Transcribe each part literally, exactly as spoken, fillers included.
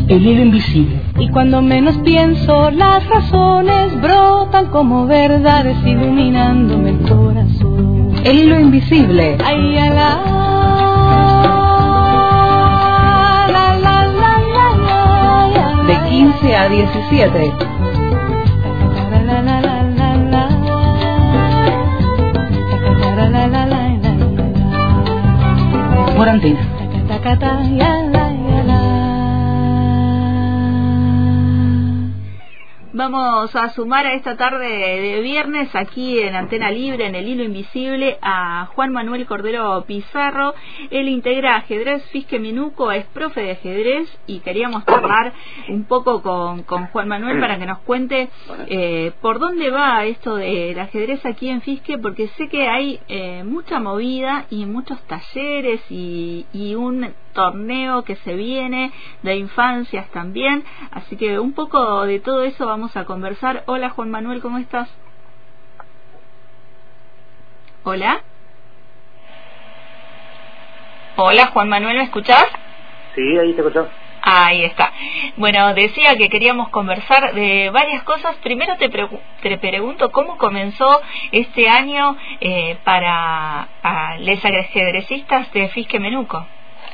El hilo invisible. Y cuando menos pienso, las razones brotan como verdades iluminándome el corazón. El hilo invisible. Ay, a la, la, la, la, la, la, de quince a diecisiete. La, la, la, la, la, la, la, la, la, la. Por Antena. Vamos a sumar a esta tarde de viernes aquí en Antena Libre, en el Hilo Invisible, a Juan Manuel Cordero Pizarro. Él integra Ajedrez Fisque Menuco, es profe de ajedrez, y queríamos charlar un poco con, con Juan Manuel para que nos cuente eh, por dónde va esto del ajedrez aquí en Fisque, porque sé que hay eh, mucha movida y muchos talleres y, y un torneo que se viene de infancias también, así que un poco de todo eso vamos a conversar. Hola Juan Manuel, ¿cómo estás? Hola. Hola Juan Manuel, ¿me escuchás? Sí, ahí te escucho. Ahí está. Bueno, decía que queríamos conversar de varias cosas. Primero te, pre te pregunto cómo comenzó este año eh, para a les ajedrecistas de Fisque Menuco.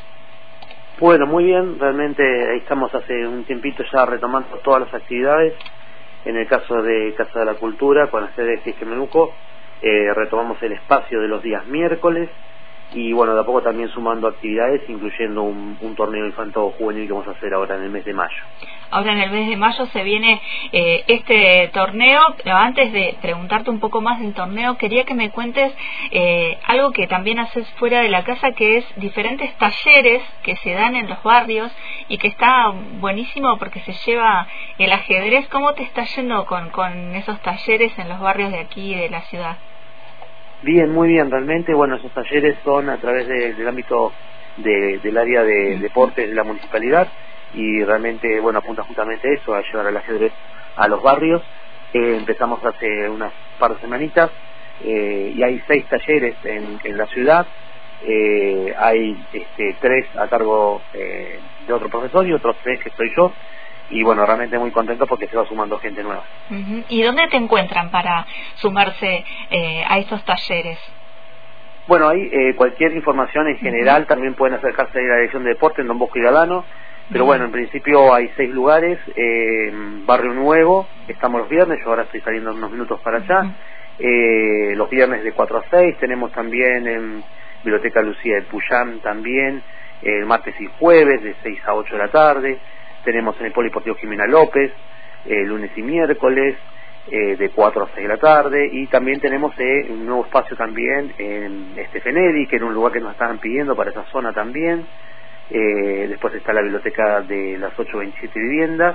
Bueno, muy bien, realmente ahí estamos hace un tiempito ya retomando todas las actividades. En el caso de Casa de la Cultura, con la sede de Fisque Menuco, eh, retomamos el espacio de los días miércoles y bueno, de a poco también sumando actividades, incluyendo un, un torneo infanto juvenil que vamos a hacer ahora en el mes de mayo. Ahora en el mes de mayo se viene eh, este torneo, pero antes de preguntarte un poco más del torneo, quería que me cuentes eh, algo que también haces fuera de la casa, que es diferentes talleres que se dan en los barrios y que está buenísimo porque se lleva el ajedrez. ¿Cómo te está yendo con, con esos talleres en los barrios de aquí de la ciudad? Bien, muy bien, realmente, bueno, esos talleres son a través de, del ámbito de, del área de deportes de la municipalidad y realmente, bueno, apunta justamente a eso, a llevar el ajedrez a los barrios. Eh, empezamos hace unas par de semanitas eh, y hay seis talleres en, en la ciudad. Eh, hay este, tres a cargo eh, de otro profesor y otros tres que estoy yo. Y bueno, realmente muy contento porque se va sumando gente nueva. Uh-huh. ¿Y dónde te encuentran para sumarse eh, a estos talleres? Bueno, ahí eh, cualquier información en general, uh-huh, también pueden acercarse a la Dirección de Deporte en Don Bosco y Galano. Pero uh-huh, bueno, en principio hay seis lugares. eh, Barrio Nuevo, estamos los viernes, yo ahora estoy saliendo unos minutos para allá. Uh-huh. eh, los viernes de cuatro a seis, tenemos también en Biblioteca Lucía de Puyán también, el eh, martes y jueves de seis a ocho de la tarde. Tenemos en el Polideportivo Jimena López, eh, lunes y miércoles, eh, de cuatro a seis de la tarde, y también tenemos eh, un nuevo espacio también en Estefenedi, que era un lugar que nos estaban pidiendo para esa zona también. Eh, después está la biblioteca de las ocho veintisiete viviendas,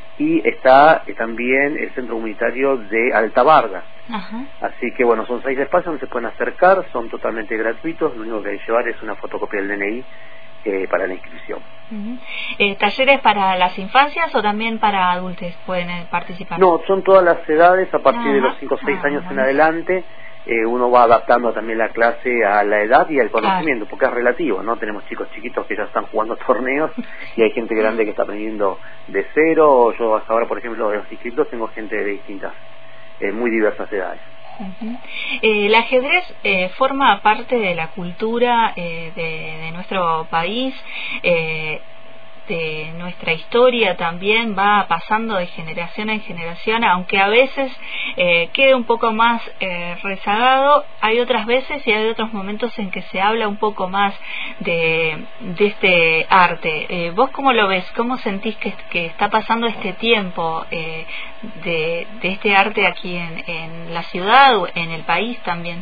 y está eh, también el centro comunitario de Alta Barda. Ajá. Así que bueno, son seis espacios donde se pueden acercar, son totalmente gratuitos, lo único que hay que llevar es una fotocopia del D N I Eh, para la inscripción. Uh-huh. eh, ¿Talleres para las infancias o también para adultos pueden eh, participar? No, son todas las edades, a partir uh-huh, de los cinco o seis uh-huh, años en adelante. eh, uno va adaptando también la clase a la edad y al conocimiento, claro, porque es relativo, ¿no? Tenemos chicos chiquitos que ya están jugando torneos y hay gente grande que está aprendiendo de cero. Yo hasta ahora, por ejemplo, de los inscritos tengo gente de distintas, eh, muy diversas edades. Uh-huh. eh, el ajedrez eh, forma parte de la cultura eh, de, de nuestro país, eh, de nuestra historia también, va pasando de generación en generación, aunque a veces eh, quede un poco más eh, rezagado. Hay otras veces y hay otros momentos en que se habla un poco más de, de este arte. Eh, ¿Vos cómo lo ves? ¿Cómo sentís que, que está pasando este tiempo eh, de, de este arte aquí en, en la ciudad o en el país también?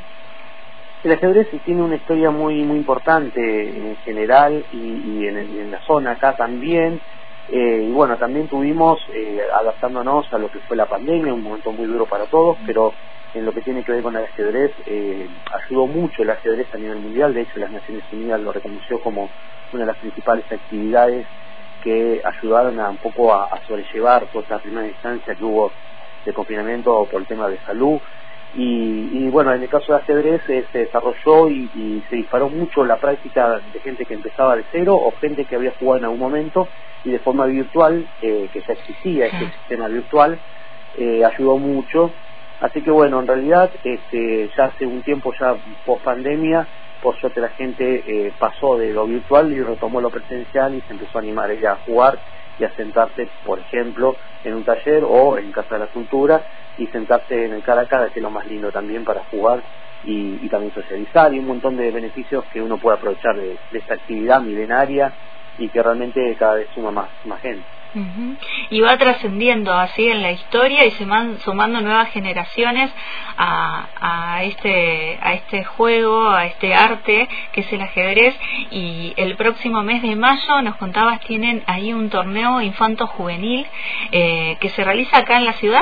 El ajedrez tiene una historia muy muy importante en general y, y en, en la zona acá también. Eh, y bueno, también tuvimos, eh, adaptándonos a lo que fue la pandemia, un momento muy duro para todos, pero en lo que tiene que ver con el ajedrez, eh, ayudó mucho el ajedrez a nivel mundial. De hecho, las Naciones Unidas lo reconoció como una de las principales actividades que ayudaron a un poco a, a sobrellevar toda esta primera instancia que hubo de confinamiento por el tema de salud. Y, y bueno, en el caso de ajedrez eh, se desarrolló y, y se disparó mucho la práctica de gente que empezaba de cero o gente que había jugado en algún momento y de forma virtual, eh, que ya existía este sistema virtual, eh, ayudó mucho. Así que bueno, en realidad este, ya hace un tiempo, ya post pandemia, por suerte la gente eh, pasó de lo virtual y retomó lo presencial y se empezó a animar ella a jugar y a sentarse, por ejemplo, en un taller o en Casa de la Cultura y sentarse en el cara a cara, que es lo más lindo también para jugar y, y también socializar, y un montón de beneficios que uno puede aprovechar de, de esta actividad milenaria y que realmente cada vez suma más, más gente. Uh-huh. Y va trascendiendo así en la historia y se van sumando nuevas generaciones a, a este a este juego, a este arte que es el ajedrez. Y el próximo mes de mayo, nos contabas, tienen ahí un torneo infanto-juvenil eh, que se realiza acá en la ciudad.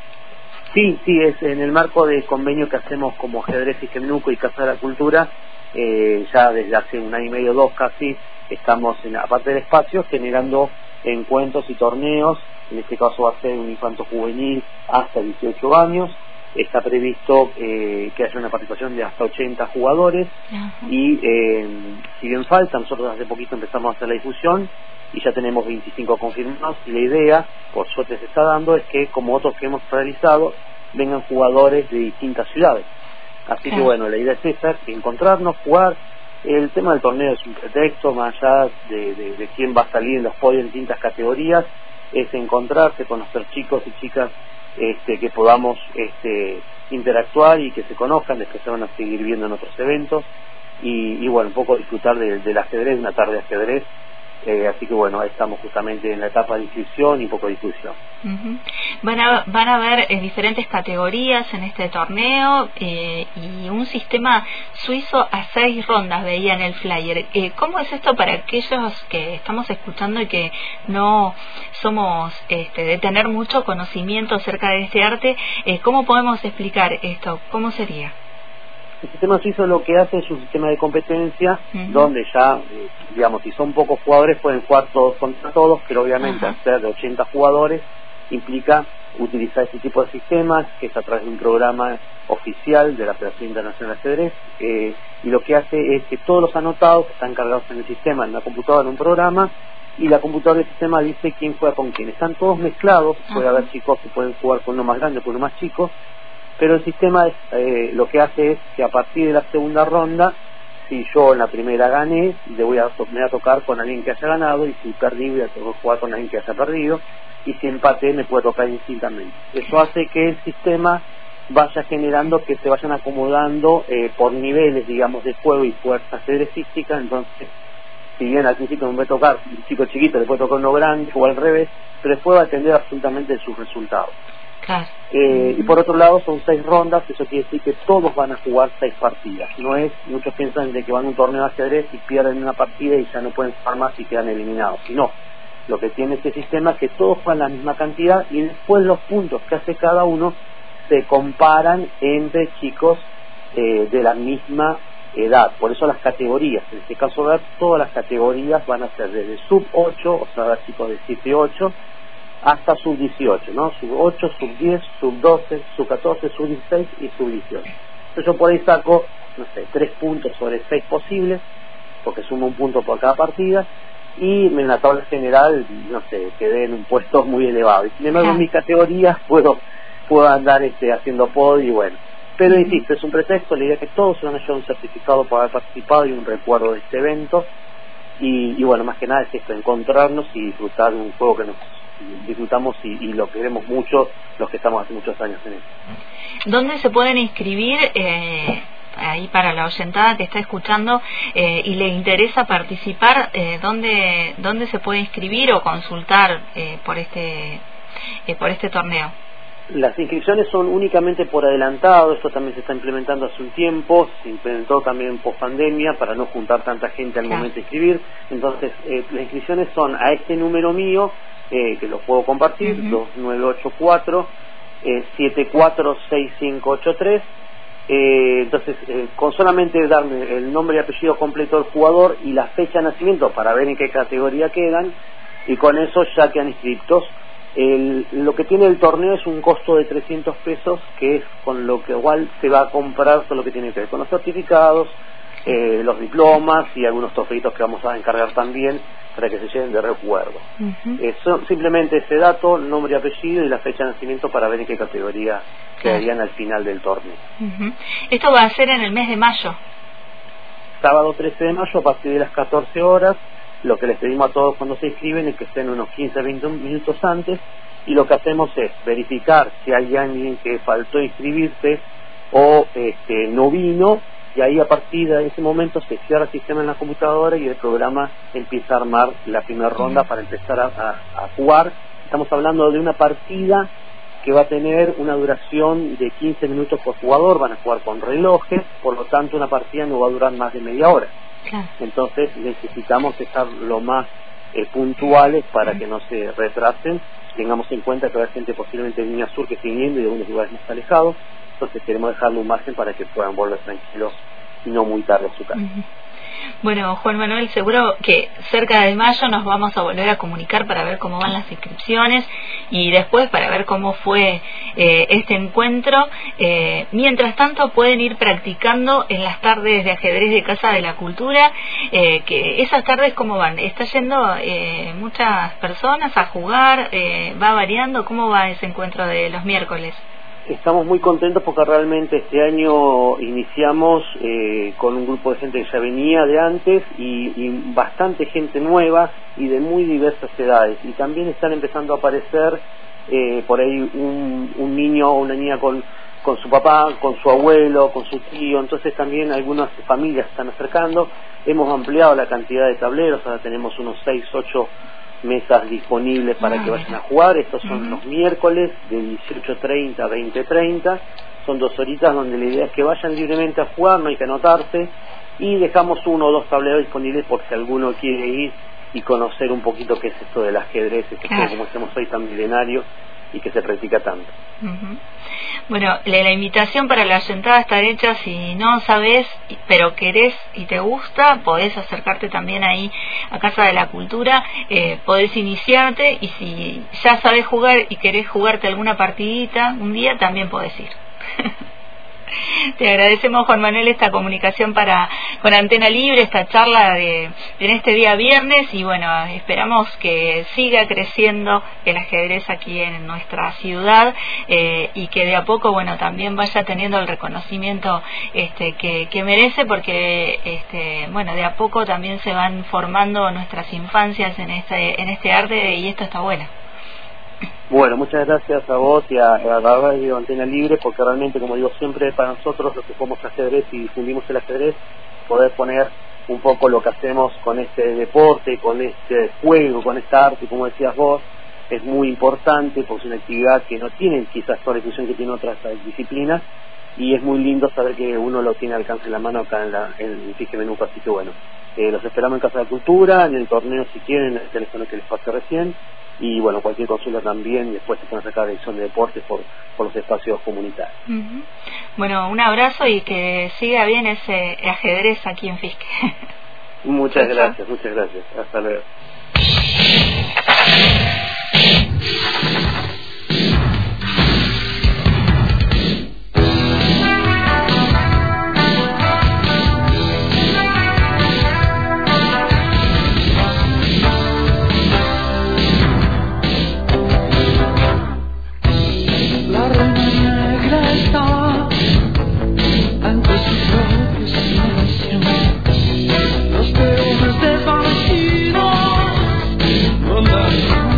Sí, sí, es en el marco del convenio que hacemos como Ajedrez Fisque Menuco y Casa de la Cultura. Eh, ya desde hace un año y medio, dos casi, estamos, en, aparte del espacio, generando encuentros y torneos. En este caso va a ser un infanto juvenil hasta dieciocho años. Está previsto eh, que haya una participación de hasta ochenta jugadores. Uh-huh. Y eh, si bien falta, nosotros hace poquito empezamos a hacer la difusión y ya tenemos veinticinco confirmados, y la idea, por suerte se está dando, es que como otros que hemos realizado, vengan jugadores de distintas ciudades. Así uh-huh. que bueno, la idea es esa, encontrarnos, jugar. El tema del torneo es un pretexto, más allá de, de, de quién va a salir en los podios en distintas categorías, es encontrarse, conocer chicos y chicas este, que podamos este, interactuar y que se conozcan, después se van a seguir viendo en otros eventos, y, y bueno, un poco disfrutar de, del ajedrez, una tarde de ajedrez. Eh, así que bueno, estamos justamente en la etapa de inscripción y un poco de difusión. Uh-huh. Van a van a haber eh, diferentes categorías en este torneo eh, y un sistema suizo a seis rondas, veía en el flyer. Eh, ¿Cómo es esto para aquellos que estamos escuchando y que no somos este, de tener mucho conocimiento acerca de este arte? Eh, ¿Cómo podemos explicar esto? ¿Cómo sería? El sistema suizo lo que hace es un sistema de competencia, uh-huh. donde ya, eh, digamos, si son pocos jugadores pueden jugar todos contra todos, pero obviamente uh-huh. hacer de ochenta jugadores implica utilizar este tipo de sistemas, que es a través de un programa oficial de la Federación Internacional de Ajedrez, eh, y lo que hace es que todos los anotados están cargados en el sistema, en la computadora, en un programa, y la computadora del sistema dice quién juega con quién. Están todos mezclados, uh-huh. puede haber chicos que pueden jugar con uno más grande, con uno más chico, pero el sistema es, eh, lo que hace es que a partir de la segunda ronda, si yo en la primera gané, le voy a, me voy a tocar con alguien que haya ganado, y si perdí voy a jugar con alguien que haya perdido, y si empaté me puede tocar indistintamente. Eso hace que el sistema vaya generando que se vayan acomodando eh, por niveles, digamos, de juego y fuerza ajedrecística. Entonces, si bien al principio me puede tocar un chico chiquito, le puede tocar uno grande o al revés, pero después va a depender absolutamente de sus resultados. Claro. Eh, y por otro lado son seis rondas, eso quiere decir que todos van a jugar seis partidas. No es, muchos piensan de que van a un torneo de ajedrez y pierden una partida y ya no pueden jugar más y quedan eliminados. Sino, lo que tiene este sistema es que todos juegan la misma cantidad y después los puntos que hace cada uno se comparan entre chicos eh, de la misma edad. Por eso las categorías, en este caso ver, todas las categorías van a ser desde sub ocho, o sea, chicos de siete ocho, hasta sub dieciocho, ¿no? Sub ocho, sub diez, sub doce, sub catorce, sub dieciséis y sub dieciocho. Entonces yo por ahí saco, no sé, tres puntos sobre seis posibles, porque sumo un punto por cada partida, y en la tabla general, no sé, quedé en un puesto muy elevado. Y sin embargo, en mis categorías puedo, puedo andar este, haciendo podio y bueno. Pero insisto, es un pretexto, la idea es que todos se van a llevar un certificado por haber participado y un recuerdo de este evento. Y, y bueno, más que nada es esto, encontrarnos y disfrutar de un juego que nos disfrutamos y, y lo queremos mucho los que estamos hace muchos años en esto. ¿Dónde se pueden inscribir eh, ahí para la oyentada que está escuchando eh, y le interesa participar? Eh, ¿dónde, ¿Dónde se puede inscribir o consultar eh, por este eh, por este torneo? Las inscripciones son únicamente por adelantado. Esto también se está implementando hace un tiempo, se implementó también post pandemia para no juntar tanta gente al claro. momento de inscribir. Entonces eh, las inscripciones son a este número mío, eh, que lo puedo compartir, uh-huh. dos nueve ocho cuatro, siete cuatro seis cinco ocho tres. Eh, entonces eh, con solamente darme el nombre y apellido completo del jugador y la fecha de nacimiento para ver en qué categoría quedan, y con eso ya quedan inscritos El, lo que tiene el torneo es un costo de trescientos pesos, que es con lo que igual se va a comprar todo lo que tiene que ver con los certificados, eh, los diplomas y algunos trofeitos que vamos a encargar también para que se lleven de recuerdo. Uh-huh. eh, son simplemente ese dato, nombre y apellido y la fecha de nacimiento para ver en qué categoría quedarían claro. al final del torneo. Uh-huh. Esto va a ser en el mes de mayo. Sábado trece de mayo a partir de las catorce horas. Lo que les pedimos a todos cuando se inscriben es que estén unos quince a veinte minutos antes, y lo que hacemos es verificar si hay alguien que faltó inscribirse o este, no vino, y ahí a partir de ese momento se cierra el sistema en la computadora y el programa empieza a armar la primera ronda para empezar a, a, a jugar. Estamos hablando de una partida que va a tener una duración de quince minutos por jugador, van a jugar con relojes, por lo tanto una partida no va a durar más de media hora. Claro. Entonces necesitamos estar lo más eh, puntuales para que no se retrasen. Tengamos en cuenta que va a haber gente posiblemente de Línea Sur que esté viniendo y de unos lugares más alejados, entonces queremos dejarle un margen para que puedan volver tranquilos y no muy tarde a su casa. Uh-huh. Bueno, Juan Manuel, seguro que cerca de mayo nos vamos a volver a comunicar para ver cómo van las inscripciones y después para ver cómo fue eh, este encuentro. Eh, mientras tanto pueden ir practicando en las tardes de ajedrez de Casa de la Cultura, eh, que esas tardes cómo van, está yendo eh, muchas personas a jugar, eh, va variando, ¿cómo va ese encuentro de los miércoles? Estamos muy contentos porque realmente este año iniciamos eh, con un grupo de gente que ya venía de antes y, y bastante gente nueva y de muy diversas edades, y también están empezando a aparecer eh, por ahí un, un niño o una niña con, con su papá, con su abuelo, con su tío, entonces también algunas familias se están acercando. Hemos ampliado la cantidad de tableros, ahora tenemos unos seis, ocho mesas disponibles para ah, que vayan a jugar. Estos son uh-huh. los miércoles de dieciocho treinta a veinte treinta, son dos horitas donde la idea es que vayan libremente a jugar, no hay que anotarse, y dejamos uno o dos tableros disponibles por si alguno quiere ir y conocer un poquito qué es esto del ajedrez, este claro. juego como estamos hoy tan milenario y que se practica tanto. Uh-huh. Bueno, la invitación para la sentada está hecha. Si no sabes pero querés y te gusta, podés acercarte también ahí a Casa de la Cultura, eh, podés iniciarte, y si ya sabés jugar y querés jugarte alguna partidita un día, también podés ir. Te agradecemos, Juan Manuel, esta comunicación para con Antena Libre, esta charla de en este día viernes, y bueno, esperamos que siga creciendo el ajedrez aquí en nuestra ciudad, eh, y que de a poco, bueno, también vaya teniendo el reconocimiento este que, que merece, porque este bueno, de a poco también se van formando nuestras infancias en este en este arte, y esto está bueno. Bueno, muchas gracias a vos y a, a la radio Antena Libre, porque realmente, como digo siempre, para nosotros los que somos ajedrez y difundimos el ajedrez, poder poner un poco lo que hacemos con este deporte, con este juego, con esta arte, como decías vos, es muy importante porque es una actividad que no tiene quizás toda la difusión que tiene otras disciplinas, y es muy lindo saber que uno lo tiene al alcance de la mano acá en, la, en el Fisque Menuco. Así que bueno, eh, los esperamos en Casa de la Cultura, en el torneo si quieren, en el teléfono que les pasé recién. Y bueno, cualquier consulta también, después se pueden sacar la dirección de deportes por, por los espacios comunitarios. Uh-huh. Bueno, un abrazo y que siga bien ese ajedrez aquí en Fisque. Muchas Chau, gracias, chau. muchas gracias. Hasta luego. Los peones desvanecidos rondan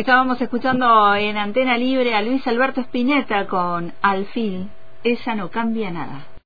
Estábamos escuchando en Antena Libre a Luis Alberto Spinetta con Al fin, ella no cambia nada.